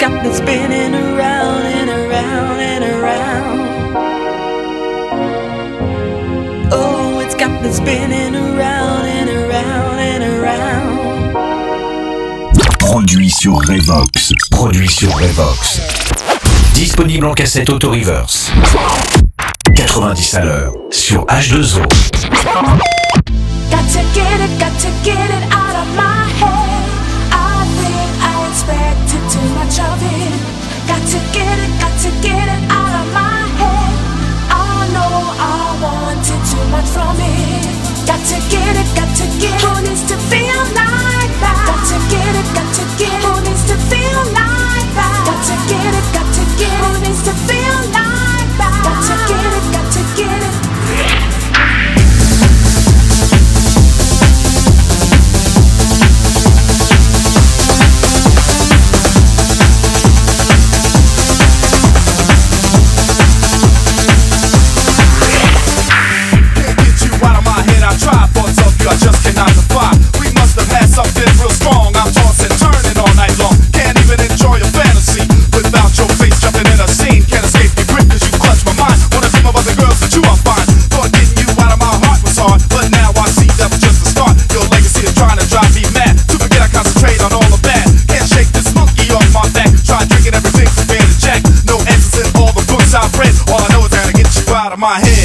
got me spinning around and around and around. Oh, it's got me spinning around and around and around. Produit sur Revox. Produit sur Revox. Disponible en cassette auto-reverse. 90 à l'heure sur H2O. Got to get it out of my head. I think I expected too much of it. Got to get it out of my head. I know I wanted too much from it. Got to get it. Who needs to feel like that? Got to get it. Who needs to feel like that? Got to get it. Who needs to feel like that? Got to get it. I just cannot defy. We must have had something real strong. I'm tossing, turning all night long. Can't even enjoy a fantasy without your face jumping in a scene. Can't escape your grip cause you clutch my mind. Wanna think about the girls that you are fine. Thought getting you out of my heart was hard, but now I see that was just the start. Your legacy is trying to drive me mad. To forget I concentrate on all the bad. Can't shake this monkey off my back. Try drinking everything from beer to jack. No answers in all the books I've read. All I know is how to get you out of my head.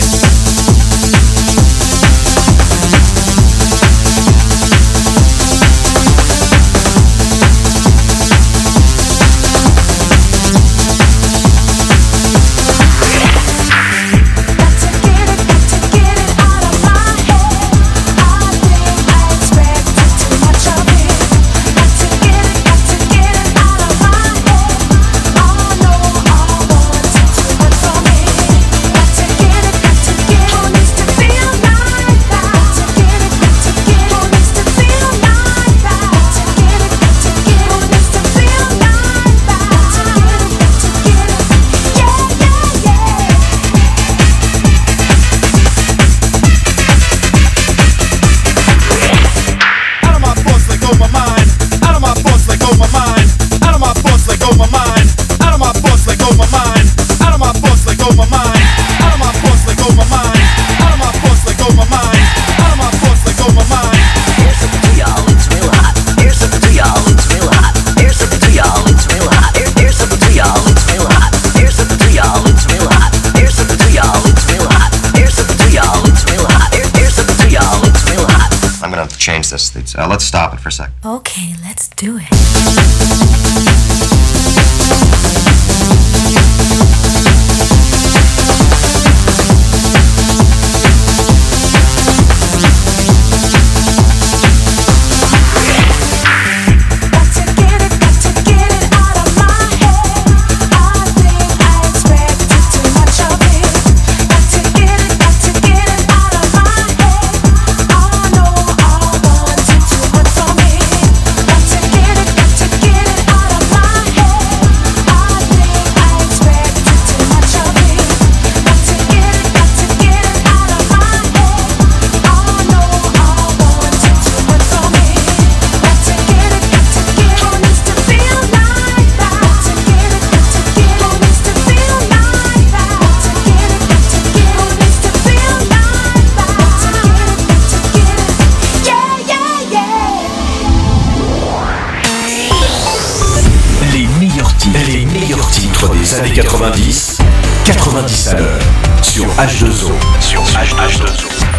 Change this. Let's stop it for a sec. Okay, let's do it. Des années 90, 90 à l'heure sur H2O. Sur H2O.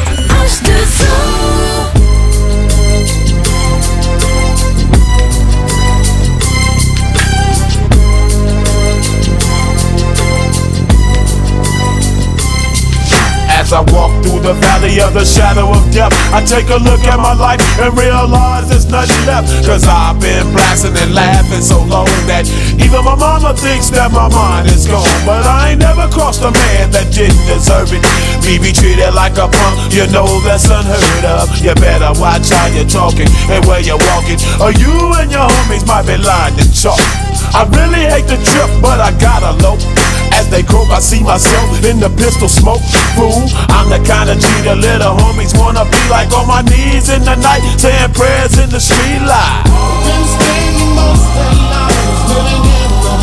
As I walk through the valley of the shadow of death, I take a look at my life and realize there's nothing left. Cause I've been blasting and laughing so long that even my mama thinks that my mind is gone. But I ain't never crossed a man that didn't deserve it. Me be treated like a punk, you know that's unheard of. You better watch how you're talking and where you're walking, or you and your homies might be lined in chalk. I really hate the trip, but I gotta low. As they croak, I see myself in the pistol smoke. Fool, I'm the kind of G the little homies wanna be like, on my knees in the night, saying prayers in the street light. Been spending most of the night living in the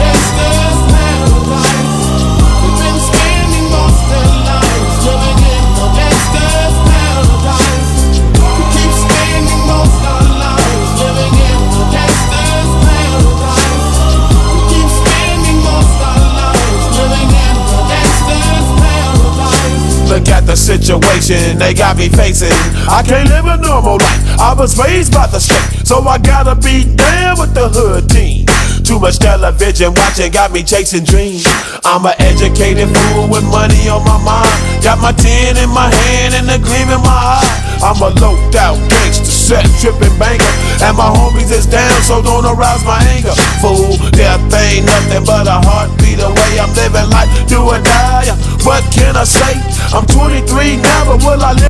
the situation they got me facing. I can't live a normal life, I was raised by the state, so I gotta be down with the hood team. Too much television watching got me chasing dreams. I'm an educated fool with money on my mind. Got my tin in my hand and a gleam in my eye. I'm a loped out gangster, set tripping banker, and my homies is down, so don't arouse my anger. Fool, death ain't nothing but a heartbeat away. I'm living life, do or die. What can I say? I'm 23 now, but will I live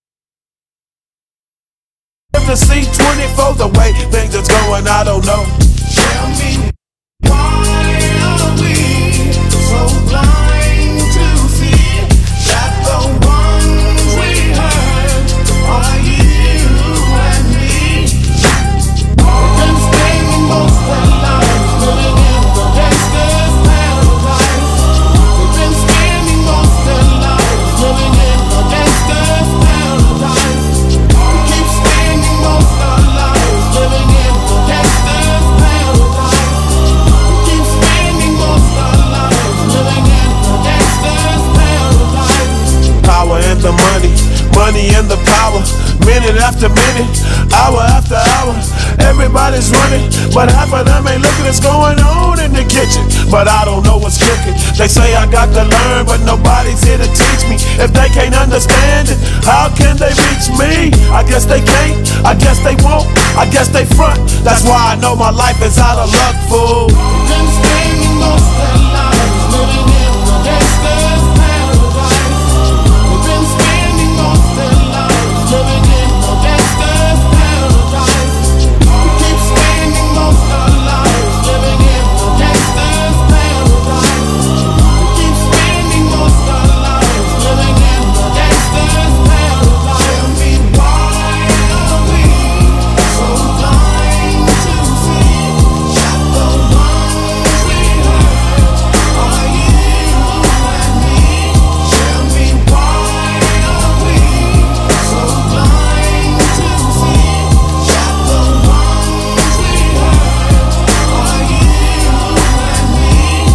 to see 24? The way things is going, I don't know. Tell me, why are we so blind to see that the ones we hurt are you and me? We've been spending most of our lives living in the gangster's paradise. We've been spending most of our lives living in the gangster's paradise. We keep spending most of our lives living in the gangster's paradise. We keep spending most of our lives living in the gangster's paradise. Power and the money, money and the power. Minute after minute, hour after hour, everybody's running, but half of them ain't looking what's going on in the kitchen. But I don't know what's cooking. They say I got to learn, but nobody's here to teach me. If they can't understand it, how can they reach me? I guess they can't, I guess they won't, I guess they front. That's why I know my life is out of luck, fool. We've been spending most of our lives living in the gangster's paradise. We've been spending most of our lives living in the gangster's paradise. We keep spending most of our lives living in the gangster's paradise. We keep spending most of our lives living in the gangster's paradise. Tell me, why are we so blind to see that the ones we hurt are you and me? Tell me, why are we so blind to see that the ones we hurt are you and me?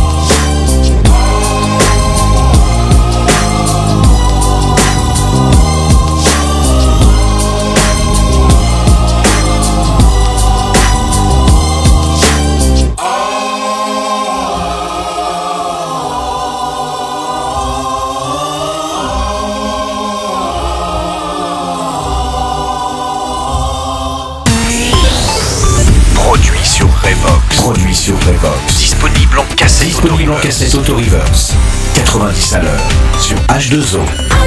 Produit sur Revox. Produit sur Revox. Disponible en cassette auto-reverse. 90 à l'heure sur H2O.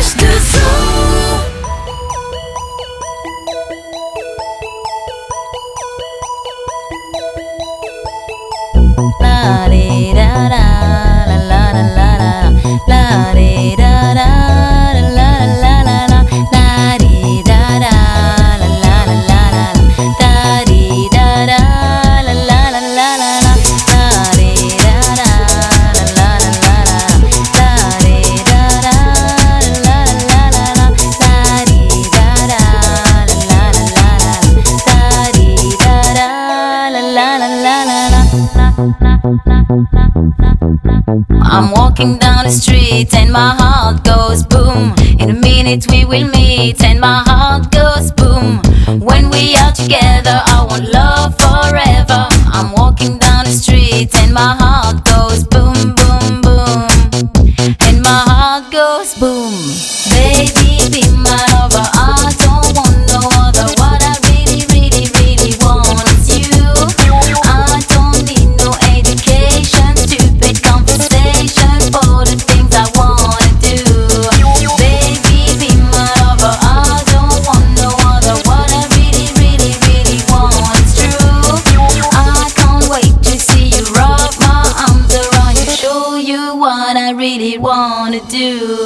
I'm walking down the street and my heart goes boom. In a minute we will meet and my heart goes boom. When we are together I want love forever. I'm walking down the street and my heart goes boom, boom, boom. And my heart goes boom. Baby, be my lover, I don't want no other. What I really, really, really want is you. I don't need no education, stupid conversation for the things I wanna do. Baby, be my lover, I don't want no other. What I really, really, really want is true. I can't wait to see you wrap my arms around you, show you what I really wanna do.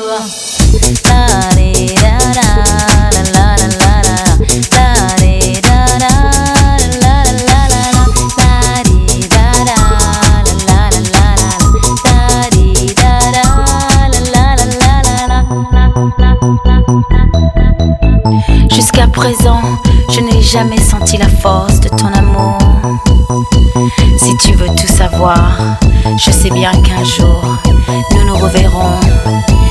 Jusqu'à présent, je n'ai jamais senti la force de ton amour. Si tu veux tout savoir, je sais bien qu'un jour, nous nous reverrons.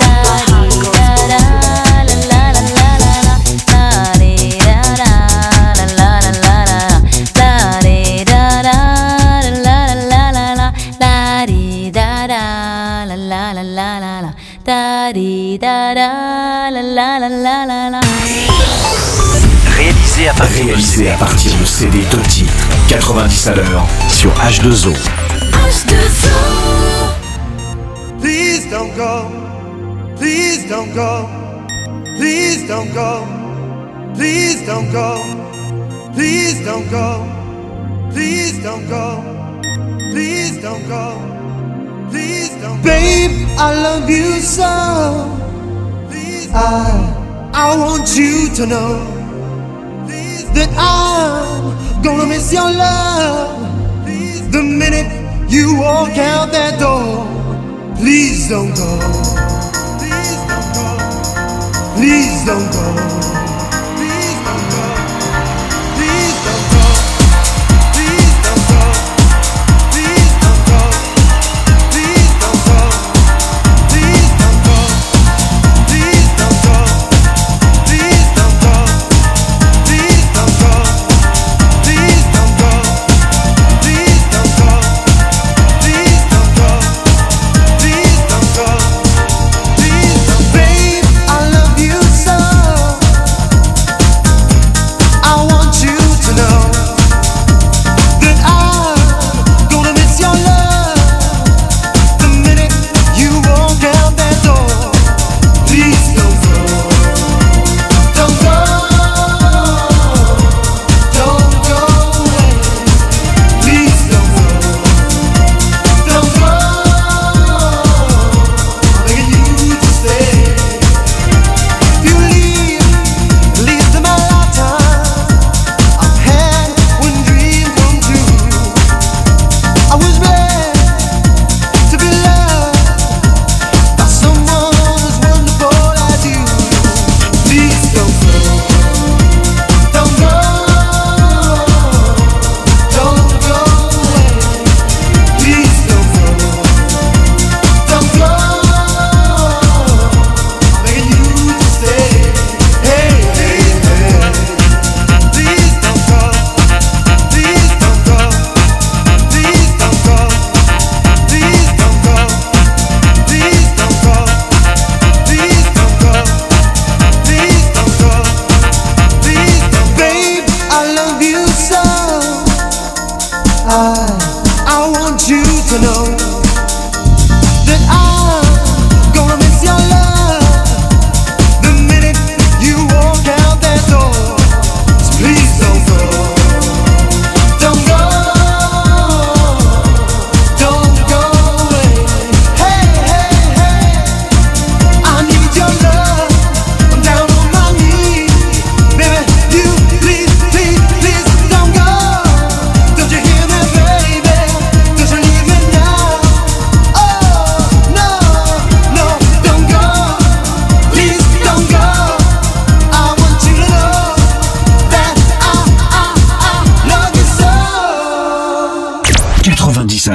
Réalisé à partir de CD de titres, 90 à l'heure sur H2O. Please don't go, please don't go, please don't go, please don't go, please don't go, please don't go, please don't go, please don't go. Babe, I love you so. I want you to know that I'm gonna miss your love the minute you walk out that door. Please don't go. Please don't go. Please don't go. Please don't go. Please don't go. Please don't go. Please don't go. Please don't go. Please don't go. Please don't go. Please don't go. Please don't go. Please don't go. Please don't go. Please don't go. Please don't go. Please don't. Babe, I love you so.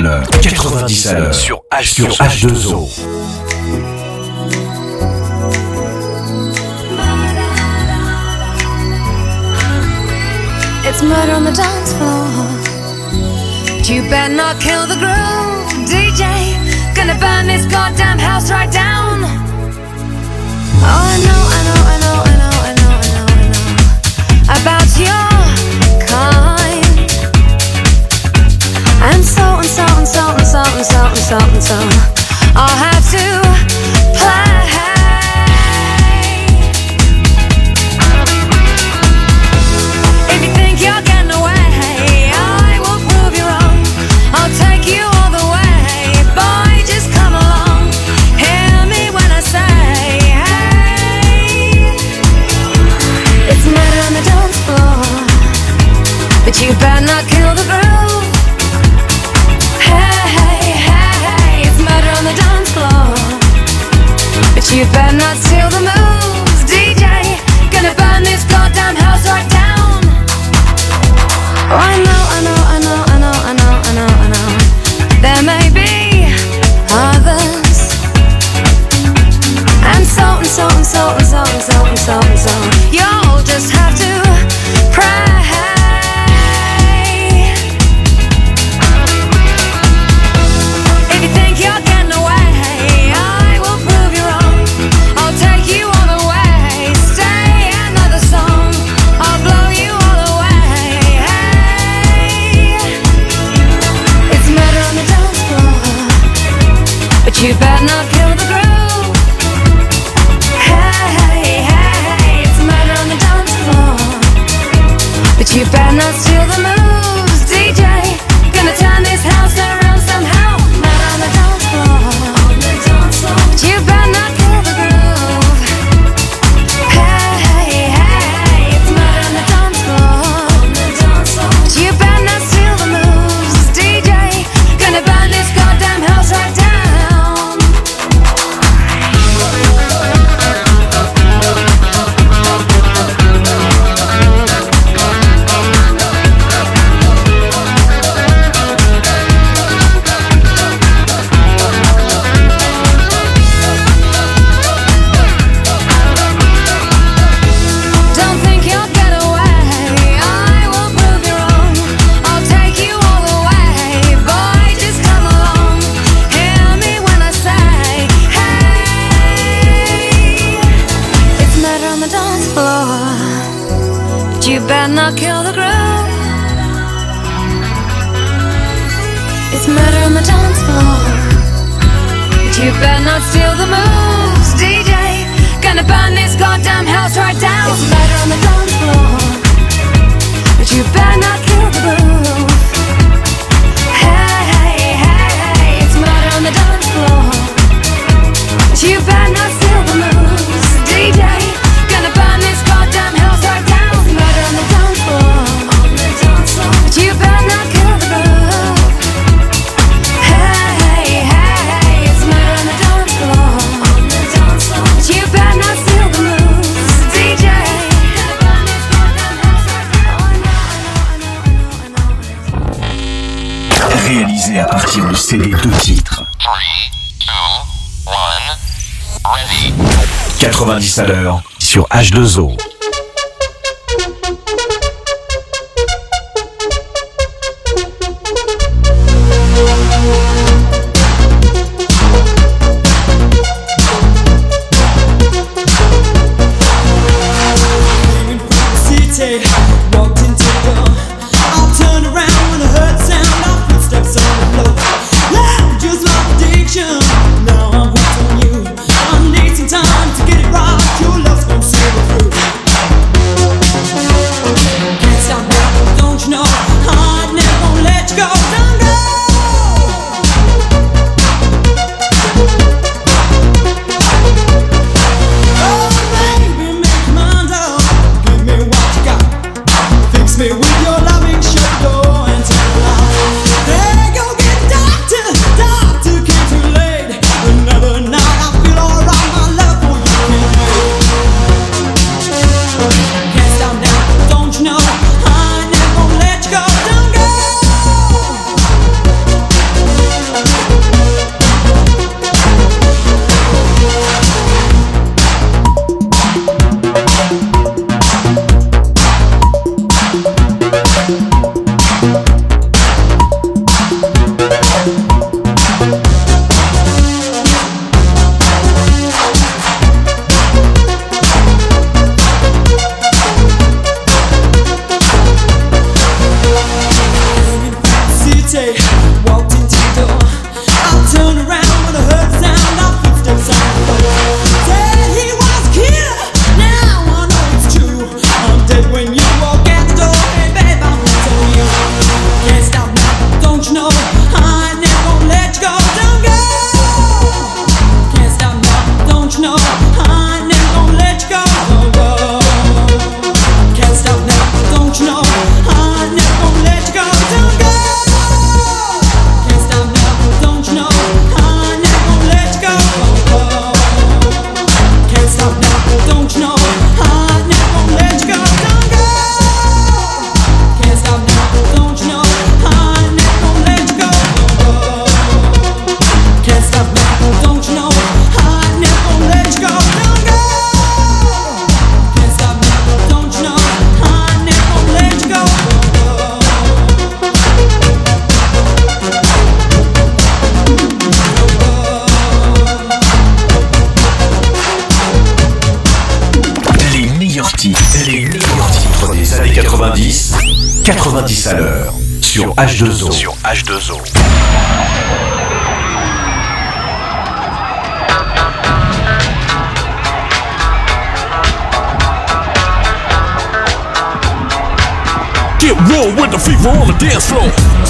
l'heure. 90 à l'heure. Sur H2O. It's murder on the dance floor. You better not kill the groove, DJ. Gonna burn this goddamn house right down. Oh, I know about your kind. And so I'll have to play. If you think you're getting away, I will prove you wrong. I'll take you all the way. Boy, just come along. Hear me when I say, hey. It's murder on the dance floor, but you better not kill the groove. Hey, it's murder on the dance floor, but you better not steal the moves, DJ. Gonna burn this goddamn house right down. Oh, I know. There may be others, and so you'll just have to pray. If you think you're getting away, I will prove you wrong. I'll take you all the way. Stay another song, I'll blow you all away. Hey, it's murder on the dance floor, but you better not kill the groove. Hey, it's murder on the dance floor, but you better not steal the moves, DJ. Gonna turn this house around somehow. Murder on the dance floor, but you better not kill the groove. Hey, it's murder on the dance floor, but you better not steal the moves, DJ. Gonna burn this goddamn house right down. Don't think you'll get away, I will prove you wrong. I'll take you all the way. Boy, just come along. Hear me when I say, hey. It's murder on the dance floor, but you better not kill the groove. It's murder on the dance floor, but you better not steal the moves, DJ. Gonna burn this goddamn house right down. It's murder on the dance floor, but you better not kill the groove. Hey, it's murder on the dance floor, but you better not steal the moves, DJ. Gonna burn this goddamn house right down. It's murder on the dance floor, but you better not kill the groove. Hey, it's murder on the dance floor, but you better not steal the moves, DJ. Gonna burn this goddamn house right down. Oh, I know. Réalisé à partir du CD 2 titres. 90 à l'heure sur H2O. Walked into the door. I'll turn around when I heard the sound of footsteps on the floor. Loud, just like addiction. Now I'm hooked on you. I need some time to get it right. Your love's gonna see me through. Can't stop now, don't you know? I never gonna let you go. Don't go. Oh baby, make your mind up. Give me what you got. Fix me with your loving, shut the door and turn it off. Hey, go get the doctor, came too late. Another night I feel alright, my love for you can't wait. Can't stop now, don't you know? I never gonna let you go, don't go. when you walk out the door. Hey babe, I'm telling you, can't stop now, don't you know? I never gonna let you go. Don't go. Can't stop now, don't you know? I never gonna let you go. Don't go. Can't stop now, don't you know? I never gonna let you go. Don't go. Can't stop now, don't you know? I never gonna let you go. Don't go. Can't stop now, don't you know? I never gonna let you go. Don't go. Can't stop now, don't you know? I never gonna let you go. Don't go. Can't stop now, don't you know? I never gonna let you go. Don't go. Can't stop now, don't you know? I never gonna let you go. Les meilleurs titres des années 90, 90 à l'heure, sur H2O. Get raw with the fever on the dance floor.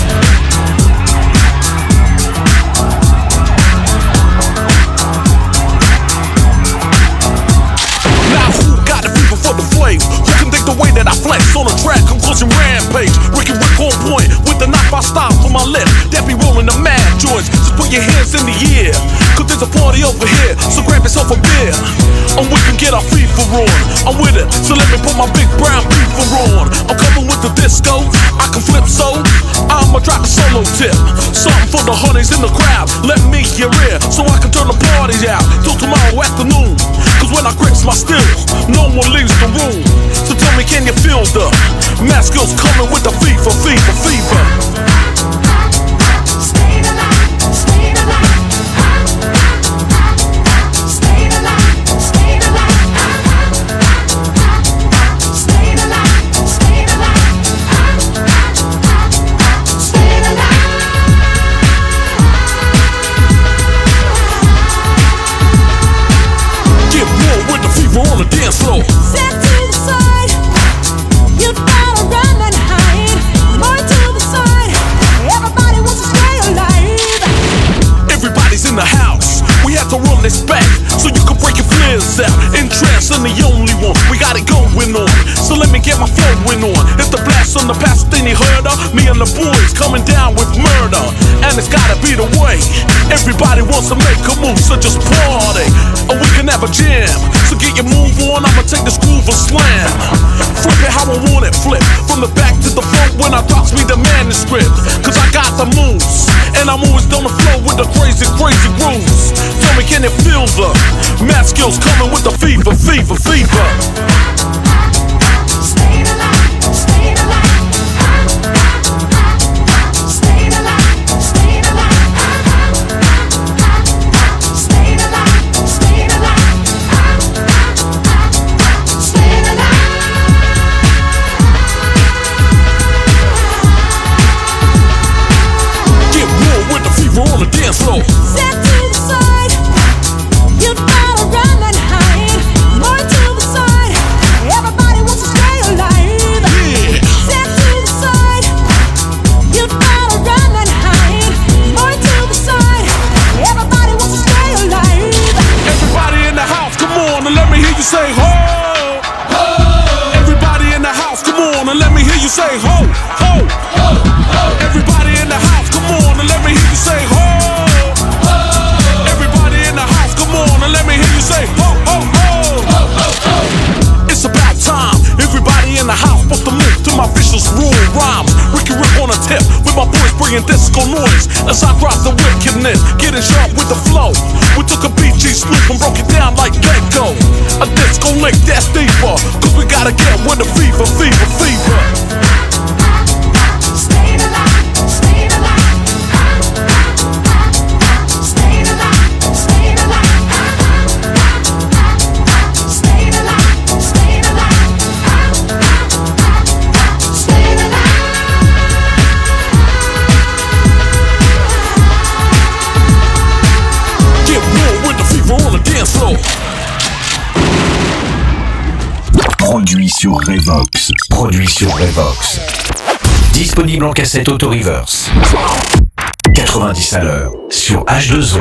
Now who got the fever for the flame? Who can think the way that I flex on the track? Conclusion rampage. Ricky Rick on point with the knife I style for my lip. That be rolling the mad joints. Just put your hands in the air, cause there's a party over here. So grab yourself a beer, and we can get our fever on. I'm with it, so let me put my big brown beaver on. I'm coming with the disco, I can flip so I'ma drop a solo tip. Something for the honeys in the crowd. Let me hear it, so I can turn the party out till tomorrow afternoon. Cause when I grips my stills, no one leaves the room. So tell me, can you feel the mask girls coming with the fever, fever, fever? Stay alive, stay alive. Stay alive, stay alive. Stay alive, stay alive. Stay alive. Get raw with the fever on the dance floor. Step to the side, you gotta run and hide. More to the side, everybody wants to stay alive. Everybody's in the house, we have to run this back so you can break your flares out. In trance, I'm the only one, we got it going on. So let me get my flowing on. If the blast on the past, then you heard her. Me and the boys coming down with murder, and it's gotta be the way. Everybody wants to make a move, so just party, or we can have a jam. So get your move on, I'ma take this groove and slam. Flip it how I want it, flip from the back to the front when I drops me the manuscript. Cause I got the moves, and I'm always on the flow with the crazy, crazy grooves. Tell me, can you feel the math skills coming with the fever, fever, fever? Stay alive, stay alive. Stay alive, stay alive. Stay alive, stay alive. Stay alive. Get raw with the fever on the dance floor. Step to the side, you gotta run and hide. More to the side, everybody wants to stay alive. Yeah. Step to the side, you gotta run and hide. More to the side, everybody wants to stay alive. Everybody in the house, come on and let me hear you say ho. Ho. Everybody in the house, come on and let me hear you say ho, ho, ho, ho. Everybody in the house, come on and let me hear you say ho. Ho. Everybody in the house, come on and let me hear you say ho, ho, ho. Ho, ho, ho. It's about time. Everybody in the house, put the move to my vicious rule rhymes. Ricky Rick on a tip with my boys bringing disco noise. As I drop the wickedness, getting sharp with the flow. We took a BG sloop and broke it down like Gecko. A disco lick that's deeper, cause we gotta get with the fever, fever, fever. Stay alive, stay alive. Stay alive, stay alive. Stay alive, stay alive. Stay alive. Get raw with the fever on the dance floor. Produit sur sur Revox. Produit sur Revox. Disponible en cassette auto-reverse. 90 à l'heure sur H2O.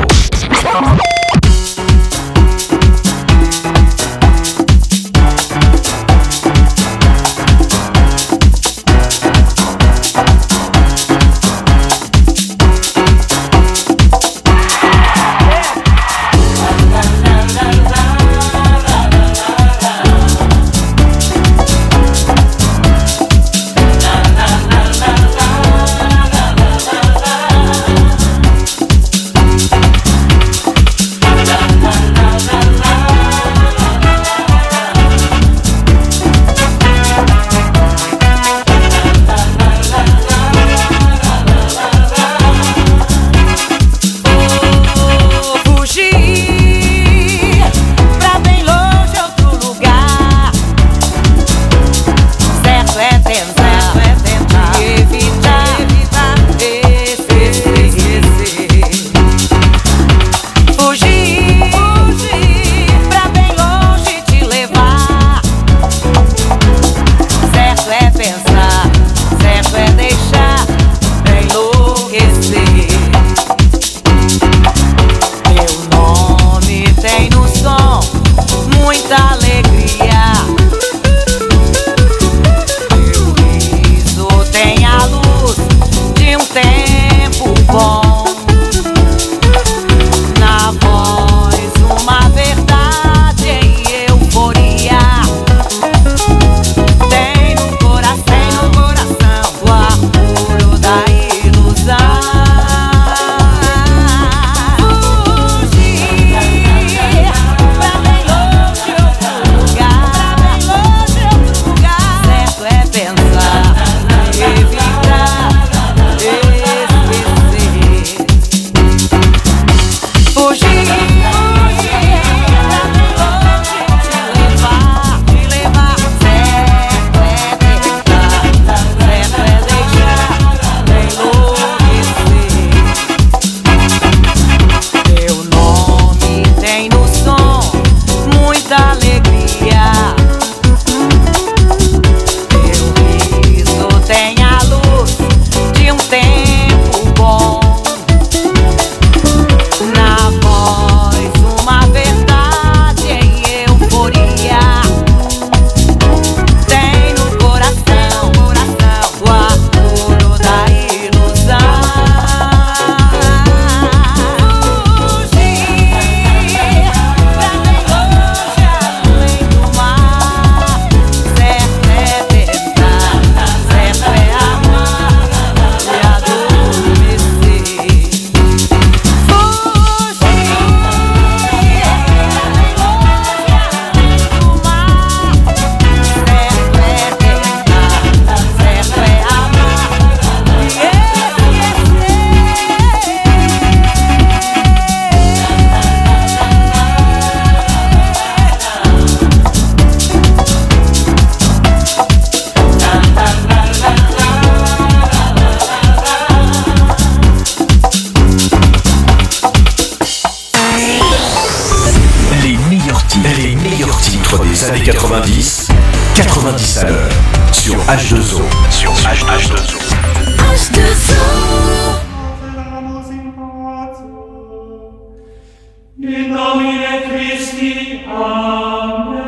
H2O. Sur H2O. In nomine Christi, Amen.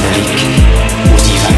psychédélique ou divin.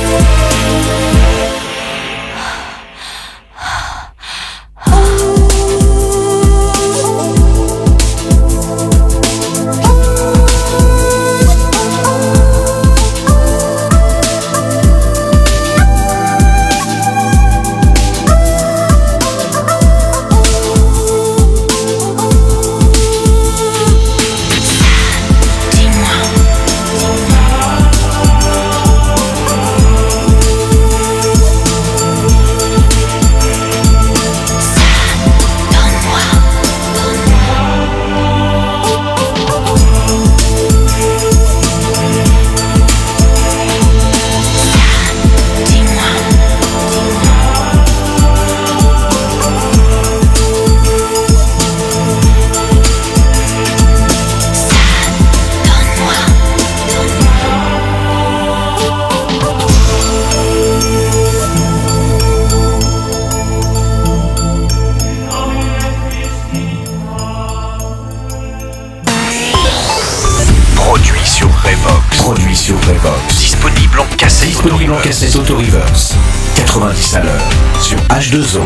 Disponible en cassette auto-reverse. 90 à l'heure sur H2O.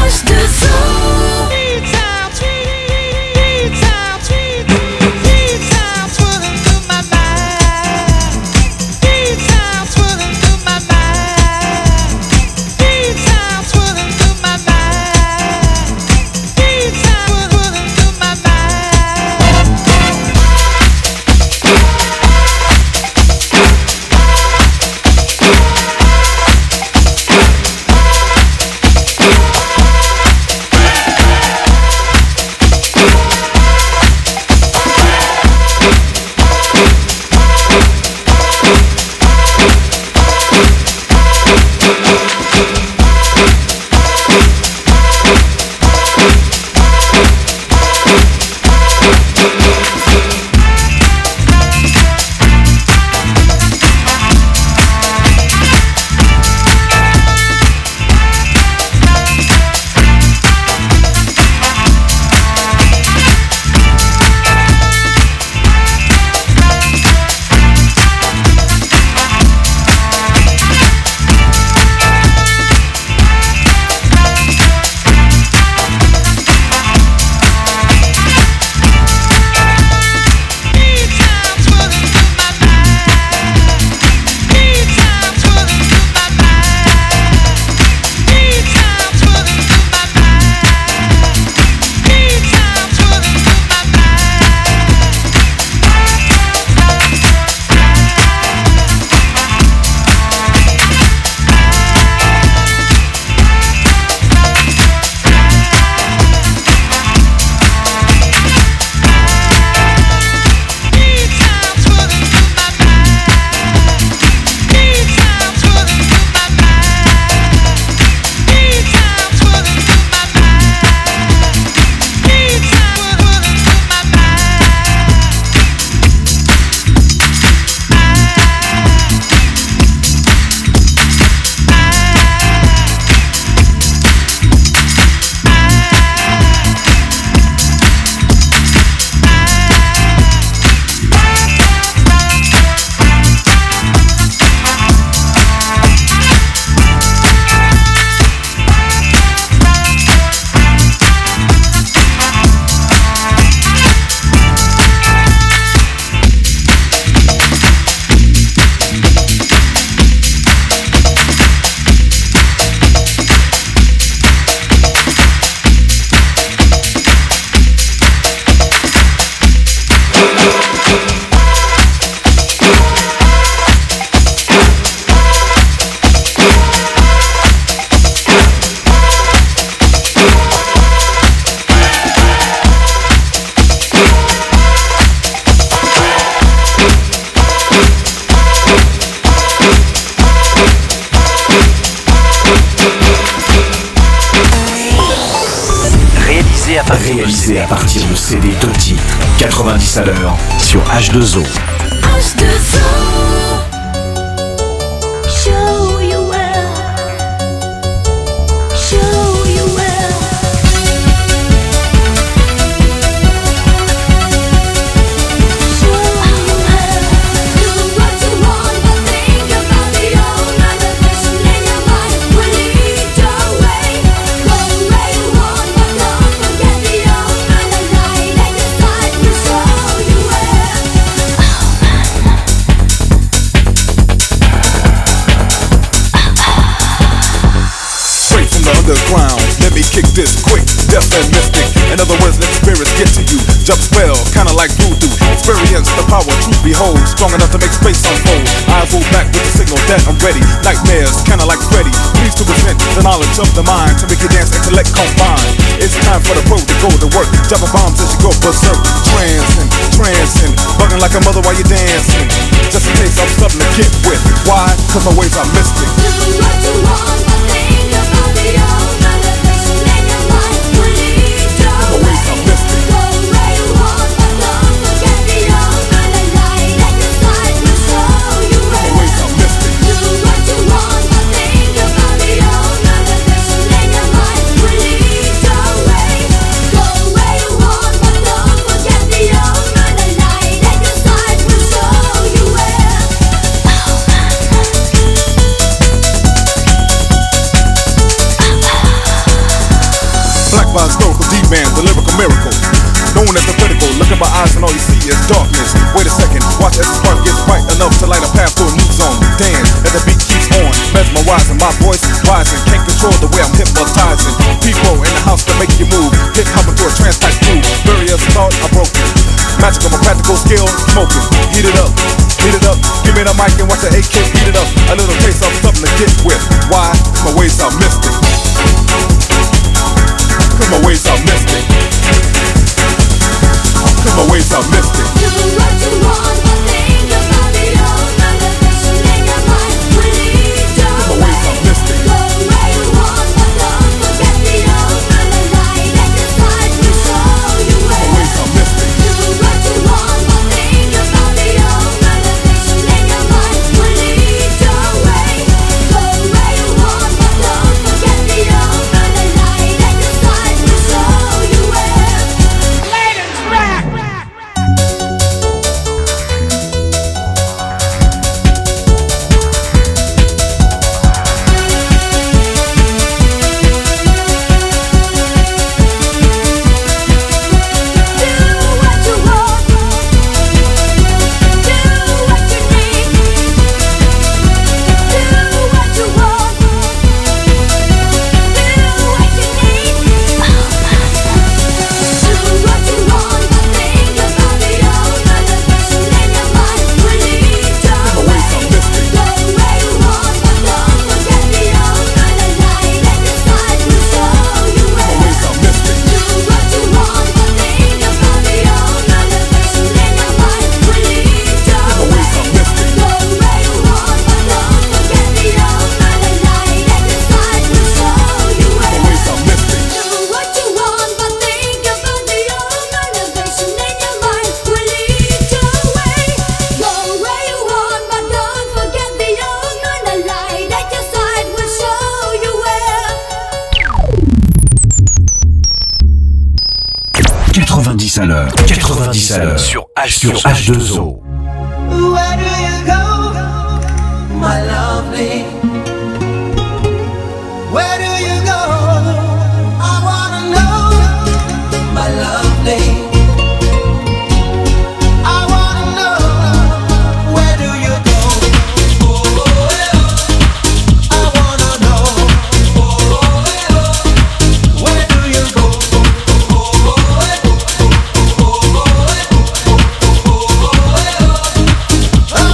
Réalisé à partir de CD 2 titres, 90 à l'heure sur H2O. Show you well. Show you well. Show you well. Do what you want, but ground. Let me kick this quick, deaf and mystic. In other words, let spirits get to you. Jump spell, kinda like voodoo. Experience the power, truth behold. Strong enough to make space unfold. Eyes roll back with the signal that I'm ready. Nightmares, kinda like Freddy. Pleased to present the knowledge of the mind to make your dance intellect combine. It's time for the pro to go to work. Dropping bombs as you go berserk. Trancing, bugging like a mother while you're dancing. Just in case I'm something to get with. Why? Cause my ways are mystic. Do what you want, but think about the old elevation in your mind. Lead your way. Go where you want, but don't forget the old light at the side will show you where. My ways are mystic. Do what you want, but think about the old elevation in your mind. Lead your way. Go where you want, but don't forget the old light at the side will show you where. Black by historical D-man, the lyrical miracle. Known as the critical, look in my eyes and all you see is darkness. Wait a second, watch as the spark gets bright enough to light a path to a new zone. Dance as the beat keeps on, mesmerizing, my voice rising. Can't control the way I'm hypnotizing. People in the house to make you move. Hip hop into a trance type groove. Various thought I broke it. Magical, my practical skill, smoking. Heat it up. Give me the mic and watch the AK beat it up. A little taste of something to get with. Why? My ways are mystic. Cause my ways are mystic. Cause my ways are mystic. Do what you want, but think about the old elevation in your mind. Lead your My ways are mystic. Go where you want, but don't forget the old light at the side will show you My where. ways are mystic. Do what you want, but think about the old elevation in your mind. Lead your way. Go where you want, but don't forget the old light at the side will show you where. Ladies, rock. À l'heure. 90 à l'heure sur H2O. Where do you go, my lovely? Where do you go? I wanna know, my lovely. I wanna know, where do you go? I wanna know, where do you go? I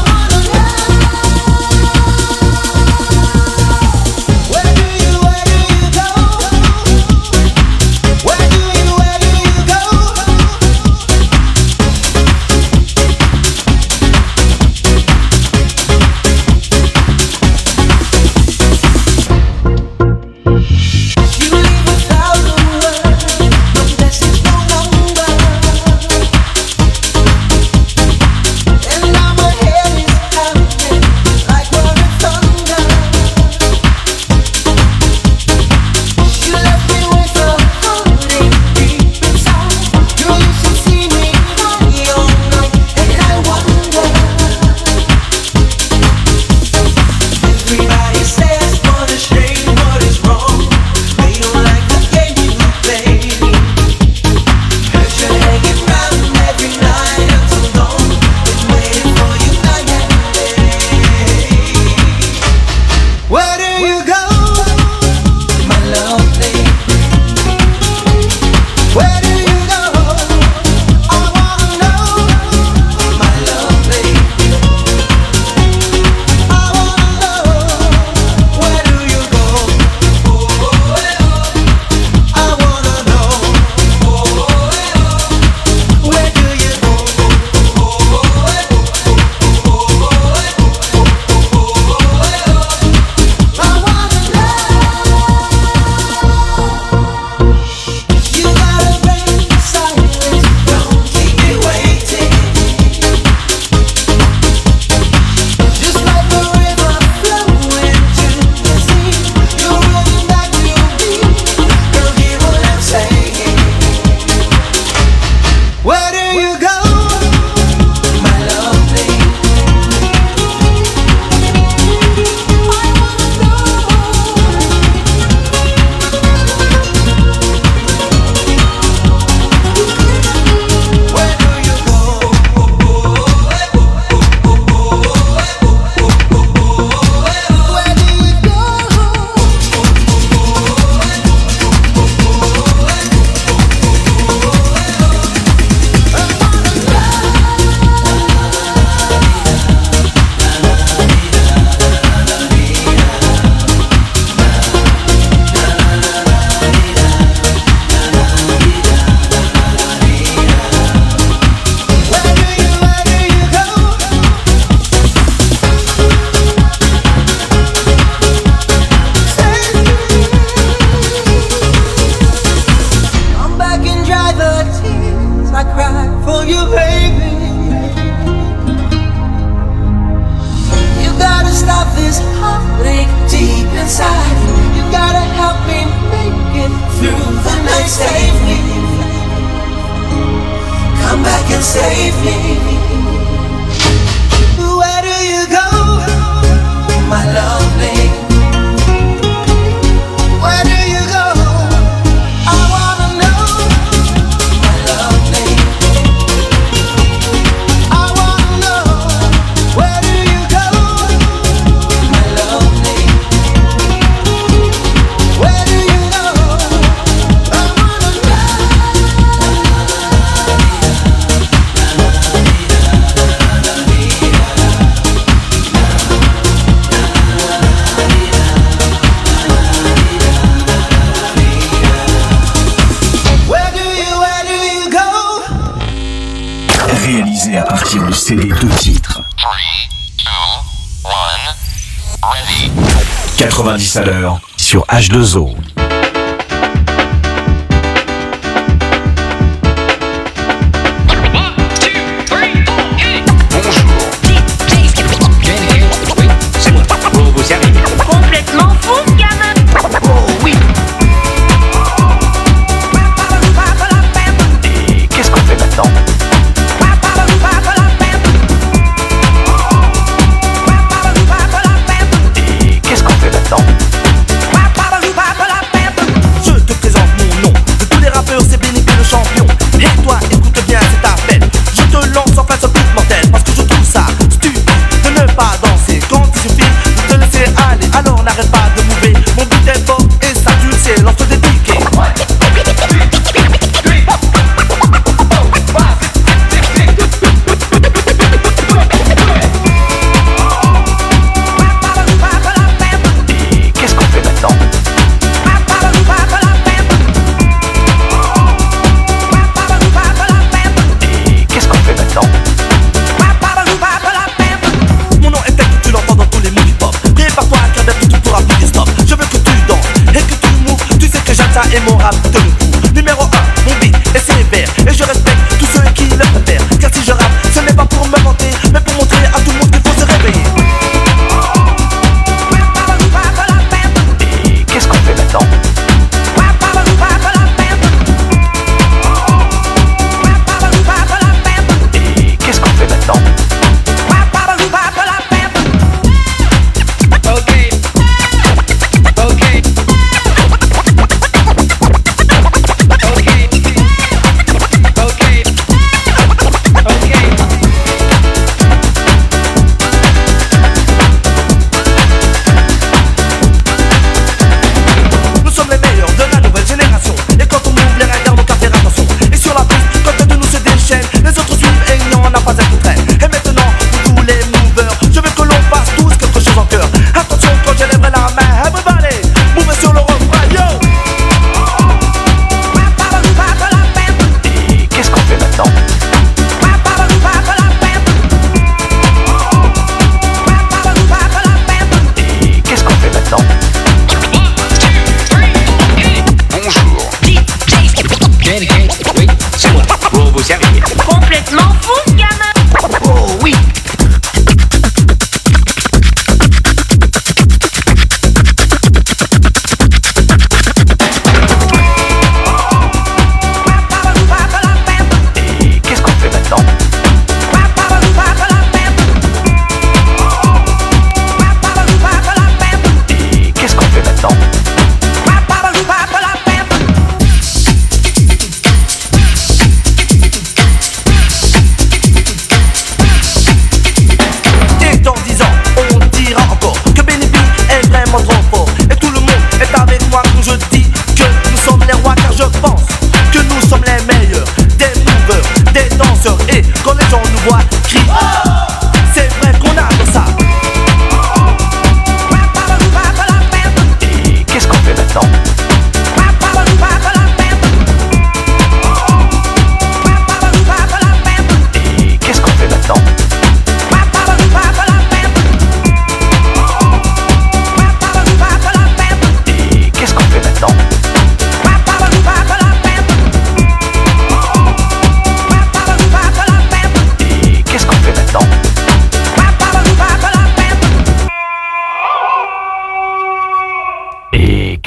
this heartache deep inside. You gotta help me make it through the night. Save me. Come back and save me. Where do you go, my lovely? Where do you go? I wanna know, my lovely. I wanna know, where do you go, my lovely? Where do you go? I wanna know. Réalisé à partir de CD 2 titres. 90 à l'heure sur H2O. Complètement fou, gamin. Oh oui. Et qu'est-ce qu'on fait maintenant? Et qu'est-ce qu'on fait maintenant?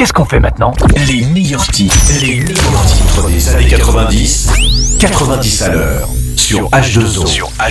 Qu'est-ce qu'on fait maintenant? Les meilleurs titres des années 90, 90 à l'heure. Sur H2O.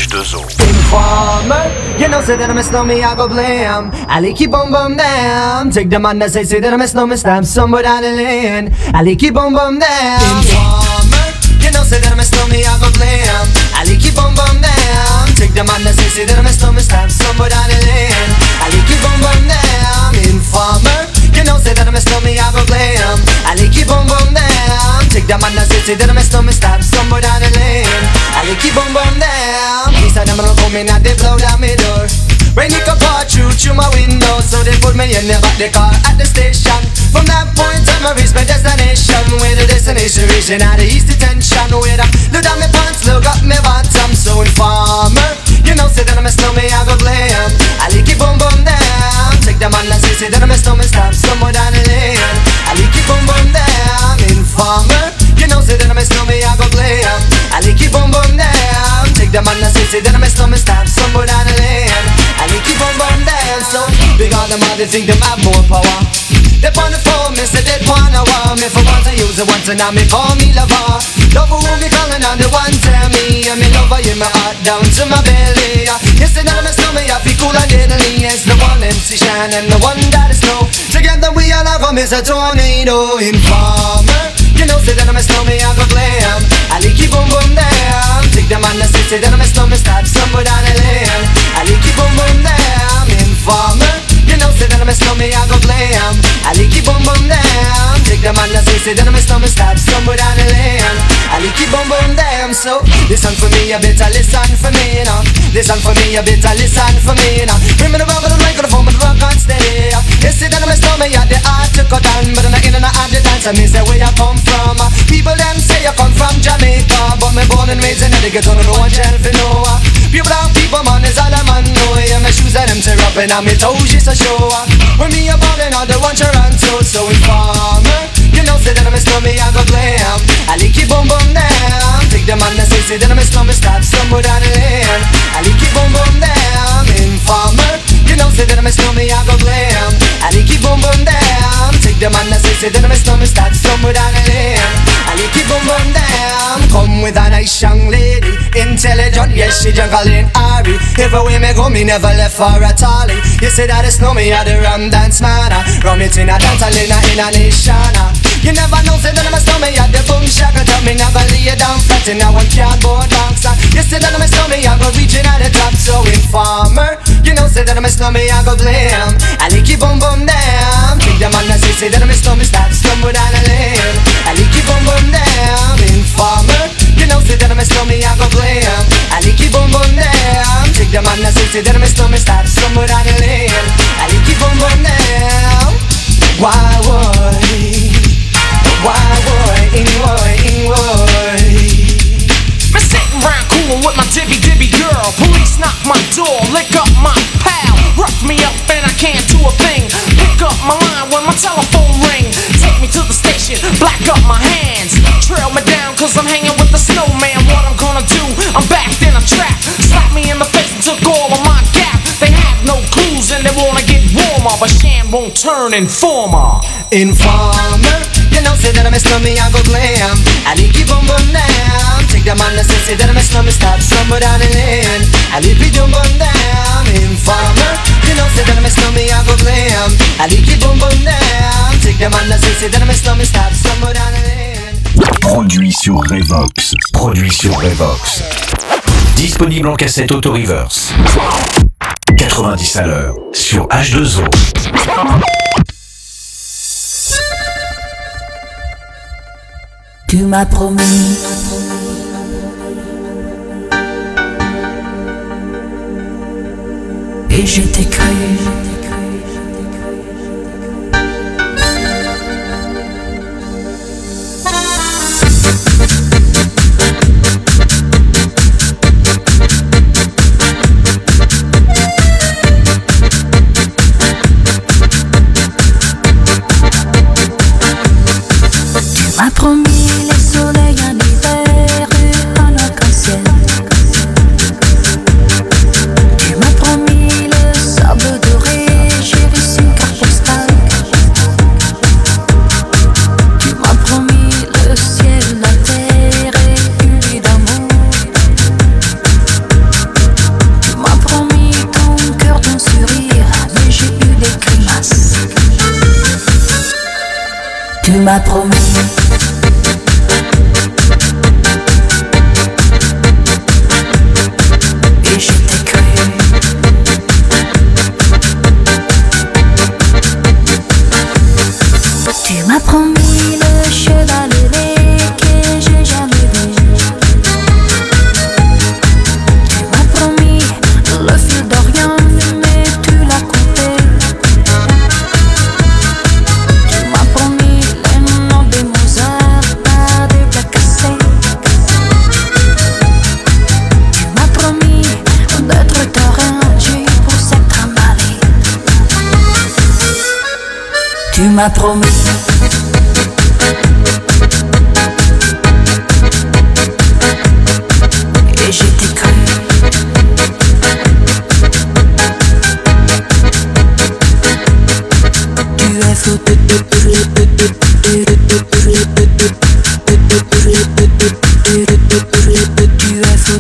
Informer, you know, say that I miss no me, I go blame. I keep on bum down. Take the man that say that I miss no me, stamp somewhere down the lane. I keep on bum down. Informer, you know, say that I miss no me, I go blame. I keep on bum down. Take the man that say that I miss no me, stamp somewhere down the lane. I keep on bum down. Informer, you know, say that I miss no me, I go blame. I keep on bum down. Take the man that say that I miss no me, stamp somewhere down the lane. I keep on bum down. These are them gonna come in and they blow down my door. Rain it can pour through my window, so they put me in the back the car at the station. From that point on I reach my destination. Where the destination region out of east detention. Where I look down my pants, look up my bottom. So informer, you know say that I miss no me, I go blame. I keep on bum down. Take the man that say that I miss no me, stop somewhere down the lane. I keep on bum down. Informer, you know say that I miss no me, I go blame. I keep on bum down. Take the man that say that I miss no me, stop somewhere down the lane. I keep on bum down. So big on them all, they think they have more power. They on the phone, me say they wanna want me. For once I use it once and now me call me lover. Lover who me calling on the one tell me. And me lover in my heart down to my belly. You say that I miss no me, I feel cool and deadly. It's the one MC Shine and the one that is snow. Together we all have come as a tornado. Informer, you know say that I miss no me, I go blame. I keep on bum down. Take the man that say that I miss no me, start somewhere down the lane. I keep on bum down. Informer, you know say that I miss no me, I go blame. I keep on bum down. Take the man that say that I miss no me, start somewhere down the lane. I keep on bum down. So listen for me, you better listen for me, you know. Listen for me, you better listen for me, you know. Bring me the rubber, the microphone, but the rock on steady. You say that I miss no me, I the art to cut down, but I'm not in and out the dance. I miss where you come from. People them say you come from Jamaica, but me born and raised in Connecticut, don't know one shelf you know. Pure brown people, man, is all a man know. Yeah, my shoes and them tear up and my toes just a show. When me a ballin', all the one Toronto. So informer, you know say that I miss no me, I go blame. I keep bum bum down. Take the man that say that I miss no me, stop somewhere down the lane. I keep bum bum down. Informer, you know say that I miss no me, I go blame. I keep bum bum down. Take the man that say that I miss no me, stop somewhere down the lane. I keep bum bum down. Come with a nice young lady, intelligent, yes she juggling Ari. Everywhere me go, me never left for a tally. You say that it's no me, I the rum dance man. Rum it in a dance, in a nation. You never know, say that I'm a stomach, I the boom shaka. Tell me never lay you down flat in a one cardboard box. You say that I'm a stomach, I go reaching at the top. So informer, you know say that I'm a stomach, I go blame. I keep bum bum down. Think the man that say that I'm a stomach, stop stumble down the lane. I keep bum bum down. Informer, you know say that I'm a stomach, I go blame. I keep bum bum down. Think the man that say that I'm a stomach, stop stumble down the lane. I keep bum bum down. Why would? Me sitting round coolin' with my dibby girl. Police knock my door, lick up my pal. Rough me up and I can't do a thing. Pick up my line when my telephone ring. Take me to the station, black up my hands. Trail me down cause I'm hanging with the snowman. What I'm gonna do, I'm backed in a trap. Slapped me in the face and took all of my gap. They have no clues and they wanna get warmer, but Shan won't turn informer. Informer, you know say that I miss no me, I go blame. I keep on bum down. Take the man that say that I miss no me, stop somewhere down the lane. I keep on bum down. Informer, you know say that I miss no me, I go blame. I keep on bum down. Take the man that say that I miss no me, stop somewhere down the lane. Produit sur Revox. Disponible en cassette auto-reverse. 90 à l'heure sur H2O. Tu m'as promis et je t'ai cru. Tu m'as promis le soleil en hiver en arc-en-ciel. Tu m'as promis le sable doré m'as promis. Et je t'ai cru. Tu m'as promis le cheval ailé que j'ai jamais vu. Tu m'as promis le fil d'Orient, mais tu l'as coupé. Tu m'as promis les noms de Mozart par des plats cassés. Tu m'as promis d'être torrentier pour s'être emballé. Tu m'as promis. Et je t'ai cru. Tu es fou. Tu es fou.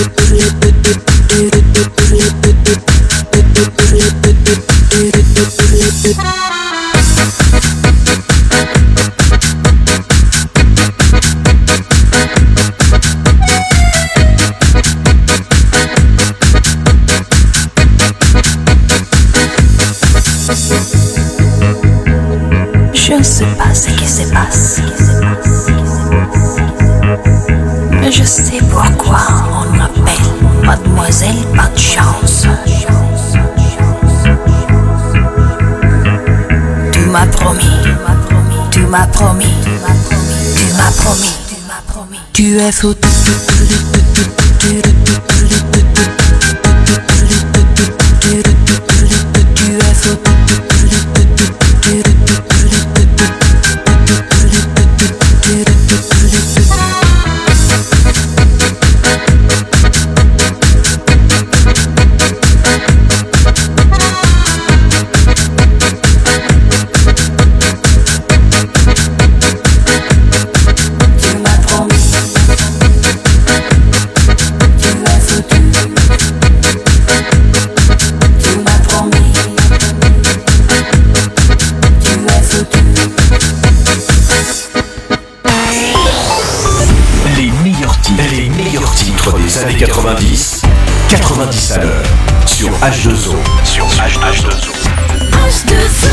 Je ne sais pas ce qui se passe, mais je sais pourquoi on m'appelle Mademoiselle Pas de Chance. Tu m'as promis, tu m'as promis, tu m'as promis, tu es fou. Tu es fou. Des années 90, 90 à l'heure sur H2O. H2O.